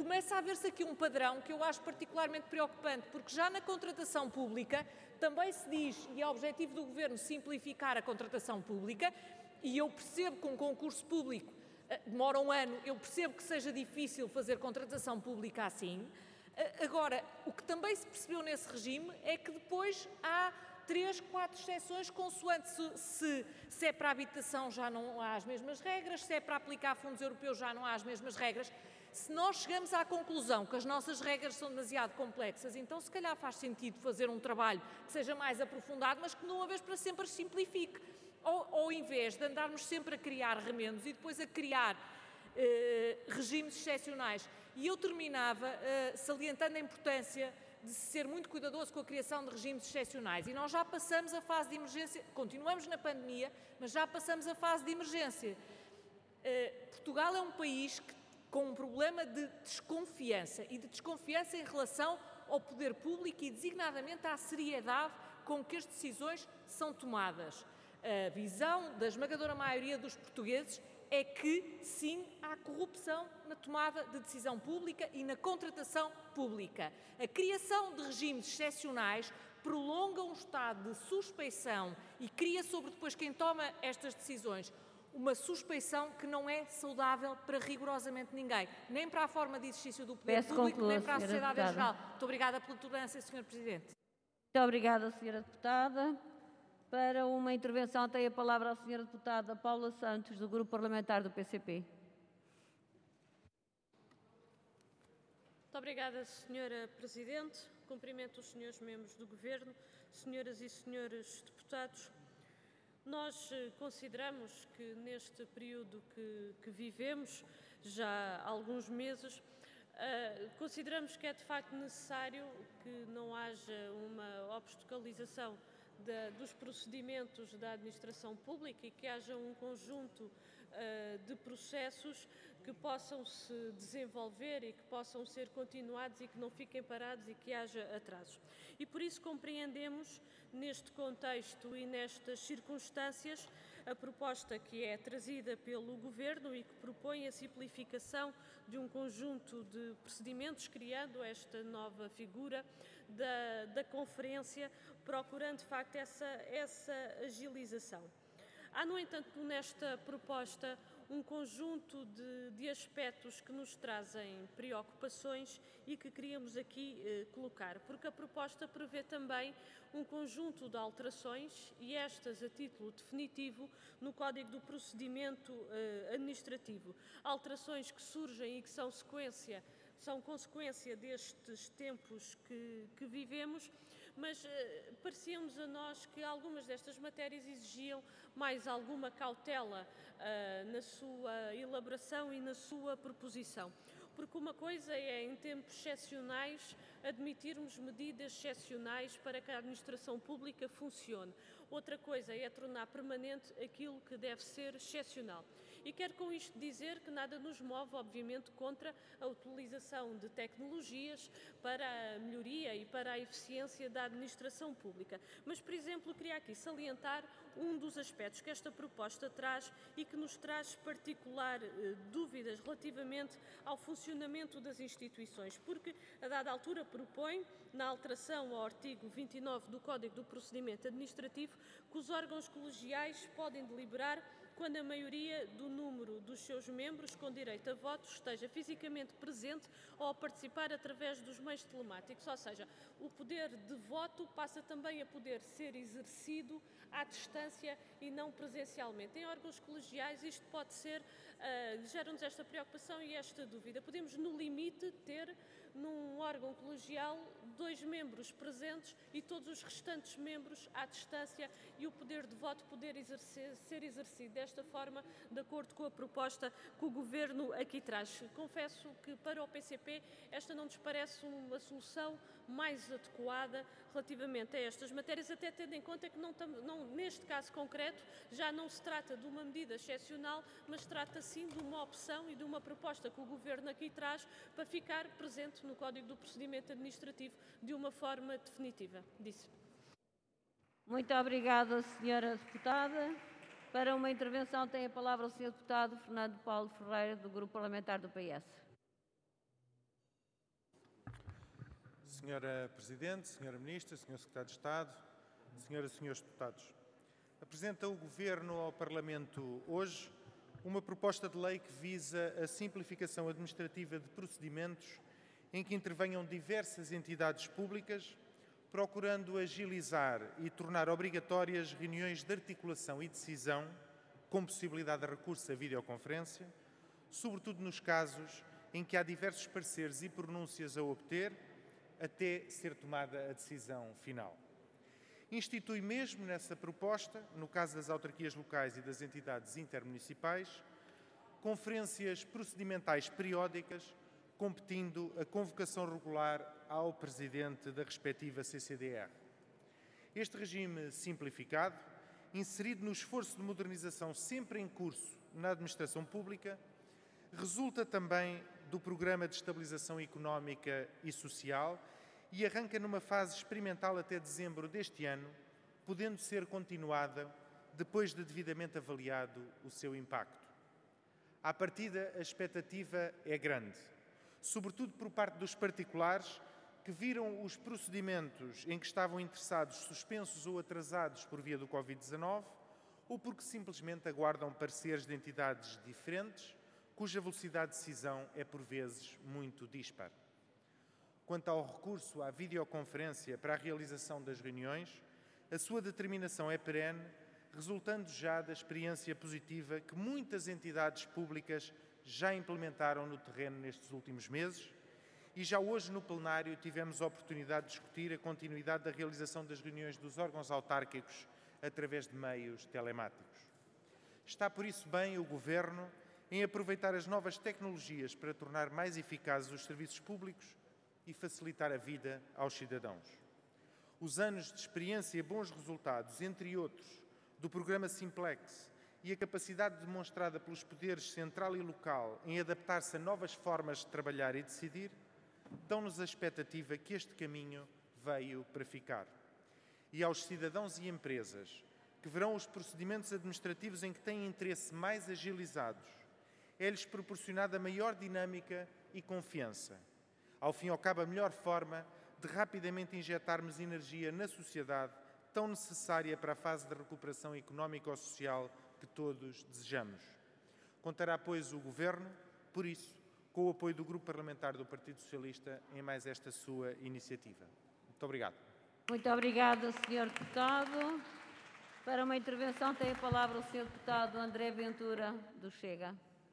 começa a ver-se aqui um padrão que eu acho particularmente preocupante, porque já na contratação pública também se diz, e é o objetivo do Governo, simplificar a contratação pública, e eu percebo que um concurso público demora um ano, eu percebo que seja difícil fazer contratação pública assim. Agora, o que também se percebeu nesse regime é que depois há 3, 4 exceções, consoante se é para a habitação já não há as mesmas regras, se é para aplicar fundos europeus já não há as mesmas regras. Se nós chegamos à conclusão que as nossas regras são demasiado complexas, então se calhar faz sentido fazer um trabalho que seja mais aprofundado, mas que de uma vez para sempre as simplifique. Ao invés de andarmos sempre a criar remendos e depois a criar regimes excepcionais. E eu terminava salientando a importância de ser muito cuidadoso com a criação de regimes excepcionais. E nós já passamos a fase de emergência, continuamos na pandemia, mas já passamos a fase de emergência. Portugal é um país com um problema de desconfiança e de desconfiança em relação ao poder público e designadamente à seriedade com que as decisões são tomadas. A visão da esmagadora maioria dos portugueses é que, sim, há corrupção na tomada de decisão pública e na contratação pública. A criação de regimes excepcionais prolonga um estado de suspeição e cria sobre depois quem toma estas decisões uma suspeição que não é saudável para rigorosamente ninguém, nem para a forma de exercício do poder público, nem para a sociedade em geral. Muito obrigada pela tolerância, Sr. Presidente. Muito obrigada, Sra. Deputada. Para uma intervenção tem a palavra a Sra. Deputada Paula Santos, do Grupo Parlamentar do PCP. Muito obrigada, Sra. Presidente. Cumprimento os senhores membros do Governo, senhoras e senhores deputados. Nós consideramos que neste período que vivemos, já há alguns meses, consideramos que é de facto necessário que não haja uma obstaculização dos procedimentos da administração pública e que haja um conjunto de processos que possam se desenvolver e que possam ser continuados e que não fiquem parados e que haja atrasos. E por isso compreendemos, neste contexto e nestas circunstâncias, a proposta que é trazida pelo Governo e que propõe a simplificação de um conjunto de procedimentos, criando esta nova figura da conferência, procurando de facto essa agilização. Há, no entanto, nesta proposta um conjunto de aspectos que nos trazem preocupações e que queríamos aqui colocar, porque a proposta prevê também um conjunto de alterações e estas a título definitivo no Código do Procedimento Administrativo. Alterações que surgem e que são consequência destes tempos que vivemos, mas parecia-nos a nós que algumas destas matérias exigiam mais alguma cautela na sua elaboração e na sua proposição. Porque uma coisa é, em tempos excepcionais, admitirmos medidas excepcionais para que a administração pública funcione. Outra coisa é tornar permanente aquilo que deve ser excepcional. E quero com isto dizer que nada nos move, obviamente, contra a utilização de tecnologias para a melhoria e para a eficiência da administração pública. Mas, por exemplo, queria aqui salientar um dos aspectos que esta proposta traz e que nos traz particular dúvidas relativamente ao funcionamento das instituições, porque, a dada altura, propõe, na alteração ao artigo 29 do Código do Procedimento Administrativo, que os órgãos colegiais podem deliberar quando a maioria do número dos seus membros com direito a voto esteja fisicamente presente ou a participar através dos meios telemáticos, ou seja, o poder de voto passa também a poder ser exercido à distância e não presencialmente. Em órgãos colegiais isto pode ser, gera-nos esta preocupação e esta dúvida. Podemos, no limite, ter num órgão colegial 2 membros presentes e todos os restantes membros à distância e o poder de voto poder ser exercido desta forma, de acordo com a proposta que o Governo aqui traz. Confesso que para o PCP esta não nos parece uma solução mais adequada relativamente a estas matérias, até tendo em conta que neste caso concreto já não se trata de uma medida excepcional, mas trata sim de uma opção e de uma proposta que o Governo aqui traz para ficar presente no Código do Procedimento Administrativo de uma forma definitiva. Muito obrigada, Sra. Deputada. Para uma intervenção tem a palavra o Sr. Deputado Fernando Paulo Ferreira, do Grupo Parlamentar do PS. Senhora Presidente, Senhora Ministra, Senhor Secretário de Estado, Senhoras e Senhores Deputados, apresenta o Governo ao Parlamento hoje uma proposta de lei que visa a simplificação administrativa de procedimentos em que intervenham diversas entidades públicas, procurando agilizar e tornar obrigatórias reuniões de articulação e decisão, com possibilidade de recurso à videoconferência, sobretudo nos casos em que há diversos pareceres e pronúncias a obter, até ser tomada a decisão final. Institui mesmo nessa proposta, no caso das autarquias locais e das entidades intermunicipais, conferências procedimentais periódicas, competindo a convocação regular ao Presidente da respectiva CCDR. Este regime simplificado, inserido no esforço de modernização sempre em curso na administração pública, resulta também do Programa de Estabilização Económica e Social e arranca numa fase experimental até dezembro deste ano, podendo ser continuada depois de devidamente avaliado o seu impacto. À partida, a expectativa é grande, sobretudo por parte dos particulares que viram os procedimentos em que estavam interessados suspensos ou atrasados por via do Covid-19 ou porque simplesmente aguardam pareceres de entidades diferentes, cuja velocidade de decisão é por vezes muito dispar. Quanto ao recurso à videoconferência para a realização das reuniões, a sua determinação é perene, resultando já da experiência positiva que muitas entidades públicas já implementaram no terreno nestes últimos meses e já hoje no plenário tivemos a oportunidade de discutir a continuidade da realização das reuniões dos órgãos autárquicos através de meios telemáticos. Está por isso bem o Governo em aproveitar as novas tecnologias para tornar mais eficazes os serviços públicos e facilitar a vida aos cidadãos. Os anos de experiência e bons resultados, entre outros, do programa Simplex e a capacidade demonstrada pelos poderes central e local em adaptar-se a novas formas de trabalhar e decidir, dão-nos a expectativa que este caminho veio para ficar. E aos cidadãos e empresas que verão os procedimentos administrativos em que têm interesse mais agilizados, é-lhes proporcionada maior dinâmica e confiança. Ao fim e ao cabo, a melhor forma de rapidamente injetarmos energia na sociedade tão necessária para a fase de recuperação económica ou social que todos desejamos. Contará, pois, o Governo, por isso, com o apoio do Grupo Parlamentar do Partido Socialista em mais esta sua iniciativa. Muito obrigado. Muito obrigada, Sr. Deputado. Para uma intervenção tem a palavra o Sr. Deputado André Ventura, do Chega.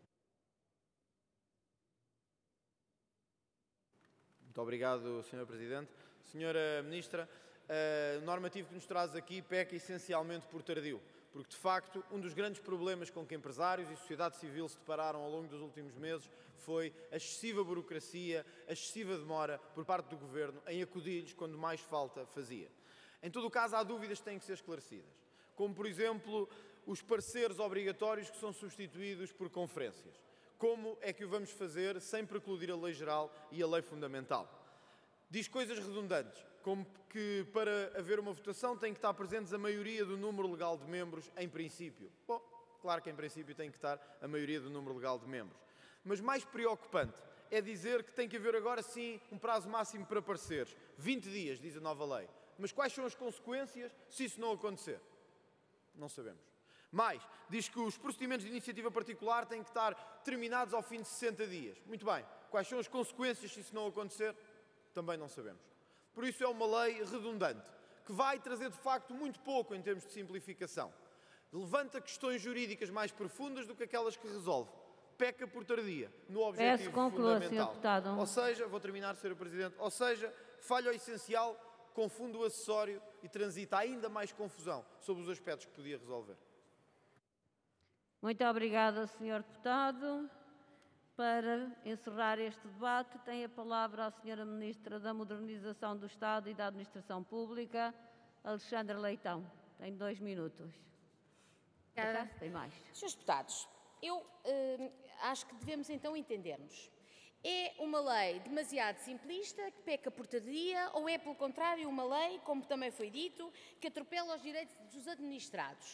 Muito obrigado, Sr. Presidente. Senhora Ministra, o normativo que nos traz aqui peca essencialmente por tardio, porque, de facto, um dos grandes problemas com que empresários e sociedade civil se depararam ao longo dos últimos meses foi a excessiva burocracia, a excessiva demora por parte do Governo em acudir-lhes quando mais falta fazia. Em todo o caso, há dúvidas que têm que ser esclarecidas, como, por exemplo, os pareceres obrigatórios que são substituídos por conferências. Como é que o vamos fazer sem precludir a lei geral e a lei fundamental? Diz coisas redundantes, como que para haver uma votação tem que estar presentes a maioria do número legal de membros em princípio. Bom, claro que em princípio tem que estar a maioria do número legal de membros. Mas mais preocupante é dizer que tem que haver agora sim um prazo máximo para pareceres. 20 dias, diz a nova lei. Mas quais são as consequências se isso não acontecer? Não sabemos. Mais, diz que os procedimentos de iniciativa particular têm que estar terminados ao fim de 60 dias. Muito bem. Quais são as consequências se isso não acontecer? Também não sabemos. Por isso é uma lei redundante, que vai trazer de facto muito pouco em termos de simplificação. Levanta questões jurídicas mais profundas do que aquelas que resolve. Peca por tardia no objetivo fundamental. Ou seja, vou terminar, Sra. Presidente, ou seja, falha o essencial, confunde o acessório e transita ainda mais confusão sobre os aspectos que podia resolver. Muito obrigada, Sr. Deputado. Para encerrar este debate, tem a palavra a Sra. Ministra da Modernização do Estado e da Administração Pública, Alexandra Leitão. Tem 2 minutos. Obrigada. Tem mais. Senhores deputados, eu acho que devemos então entendermos. É uma lei demasiado simplista, que peca por tardia, ou é, pelo contrário, uma lei, como também foi dito, que atropela os direitos dos administrados?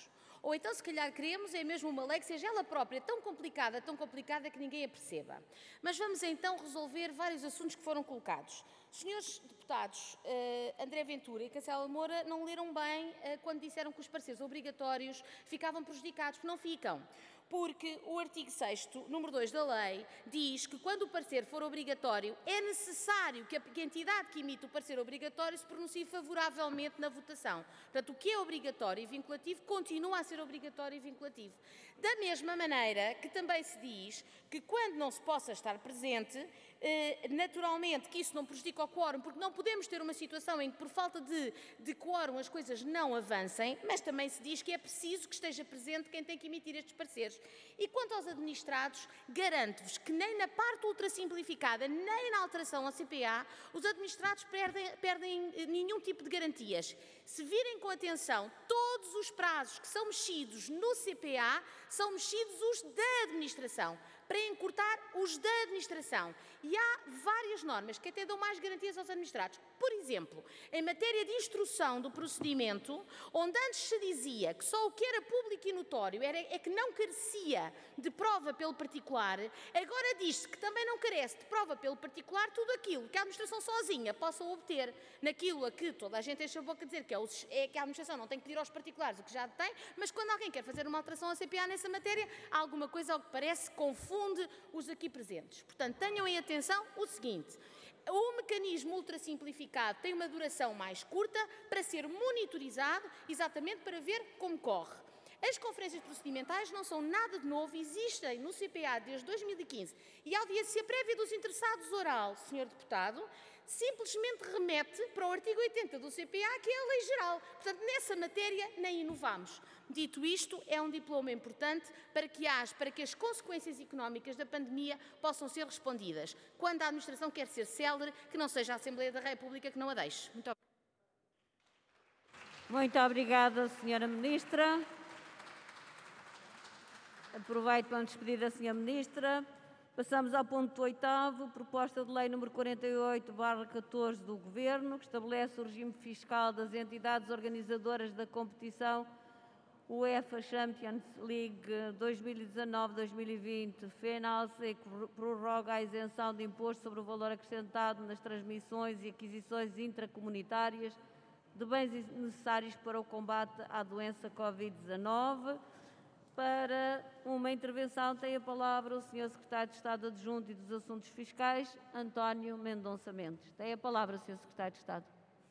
Ou então, se calhar, queremos é mesmo uma lei que seja ela própria tão complicada que ninguém a perceba. Mas vamos então resolver vários assuntos que foram colocados. Os senhores deputados André Ventura e Castelo Moura não leram bem quando disseram que os pareceres obrigatórios ficavam prejudicados, porque não ficam. Porque o artigo 6º, número 2 da lei, diz que quando o parecer for obrigatório, é necessário que a entidade que emite o parecer obrigatório se pronuncie favoravelmente na votação. Portanto, o que é obrigatório e vinculativo continua a ser obrigatório e vinculativo. Da mesma maneira que também se diz que quando não se possa estar presente, naturalmente que isso não prejudica o quórum, porque não podemos ter uma situação em que por falta de quórum as coisas não avancem, mas também se diz que é preciso que esteja presente quem tem que emitir estes pareceres. E quanto aos administrados, garanto-vos que nem na parte ultrassimplificada, nem na alteração ao CPA, os administrados perdem nenhum tipo de garantias. Se virem com atenção, todos os prazos que são mexidos no CPA são mexidos os da administração, para encurtar os da administração. E há várias normas que até dão mais garantias aos administrados. Por exemplo, em matéria de instrução do procedimento, onde antes se dizia que só o que era público e notório é que não carecia de prova pelo particular, agora diz-se que também não carece de prova pelo particular tudo aquilo que a administração sozinha possa obter, naquilo a que toda a gente enche a boca a dizer que é que a administração não tem que pedir aos particulares o que já tem, mas quando alguém quer fazer uma alteração ao CPA nessa matéria, há alguma coisa ao que parece confunde os aqui presentes. Portanto, tenham em atenção o seguinte: o mecanismo ultrassimplificado tem uma duração mais curta para ser monitorizado, exatamente para ver como corre. As conferências procedimentais não são nada de novo, existem no CPA desde 2015 e ao dia de ser prévia dos interessados oral, Sr. Deputado, simplesmente remete para o artigo 80 do CPA, que é a lei geral. Portanto, nessa matéria nem inovamos. Dito isto, é um diploma importante para que as consequências económicas da pandemia possam ser respondidas. Quando a administração quer ser célere, que não seja a Assembleia da República que não a deixe. Muito obrigada, Sra. Ministra. Aproveito para despedir da Sra. Ministra. Passamos ao ponto 8º, proposta de lei número 48/14 do Governo, que estabelece o regime fiscal das entidades organizadoras da competição UEFA Champions League 2019-2020 Finals e prorroga a isenção de imposto sobre o valor acrescentado nas transmissões e aquisições intracomunitárias de bens necessários para o combate à doença Covid-19. Para uma intervenção tem a palavra o Sr. Secretário de Estado Adjunto e dos Assuntos Fiscais, António Mendonça Mendes. Tem a palavra, Sr. Secretário de Estado.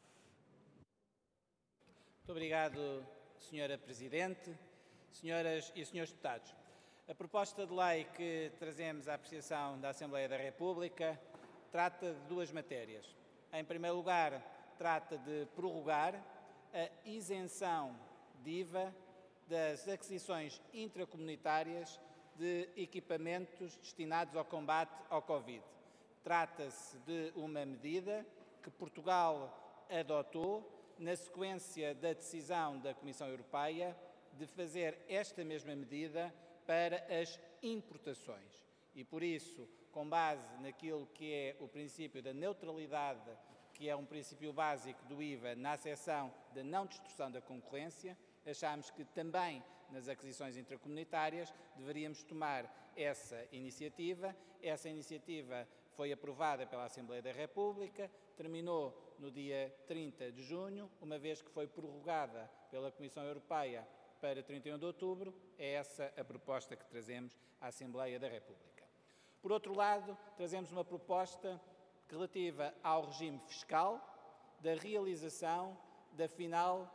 Muito obrigado, Sra. Presidente, senhoras e senhores deputados. A proposta de lei que trazemos à apreciação da Assembleia da República trata de duas matérias. Em primeiro lugar, trata de prorrogar a isenção de IVA das aquisições intracomunitárias de equipamentos destinados ao combate ao Covid. Trata-se de uma medida que Portugal adotou na sequência da decisão da Comissão Europeia de fazer esta mesma medida para as importações. E por isso, com base naquilo que é o princípio da neutralidade, que é um princípio básico do IVA na acessão da não distorção da concorrência, achámos que também nas aquisições intracomunitárias deveríamos tomar essa iniciativa. Essa iniciativa foi aprovada pela Assembleia da República, terminou no dia 30 de junho, uma vez que foi prorrogada pela Comissão Europeia para 31 de outubro. É essa a proposta que trazemos à Assembleia da República. Por outro lado, trazemos uma proposta relativa ao regime fiscal da realização da final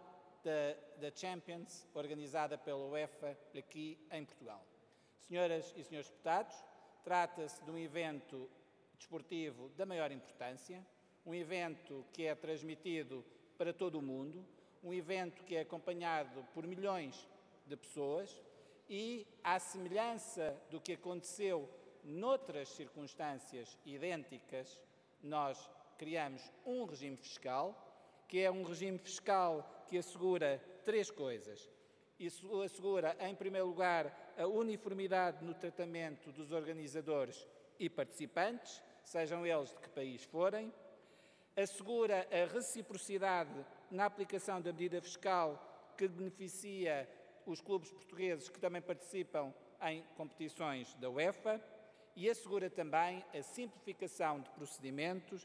da Champions, organizada pela UEFA aqui em Portugal. Senhoras e senhores deputados, trata-se de um evento desportivo da maior importância, um evento que é transmitido para todo o mundo, um evento que é acompanhado por milhões de pessoas e, à semelhança do que aconteceu noutras circunstâncias idênticas, nós criamos um regime fiscal, que é um regime fiscal que assegura três coisas. Isso assegura, em primeiro lugar, a uniformidade no tratamento dos organizadores e participantes, sejam eles de que país forem. Assegura a reciprocidade na aplicação da medida fiscal que beneficia os clubes portugueses que também participam em competições da UEFA e assegura também a simplificação de procedimentos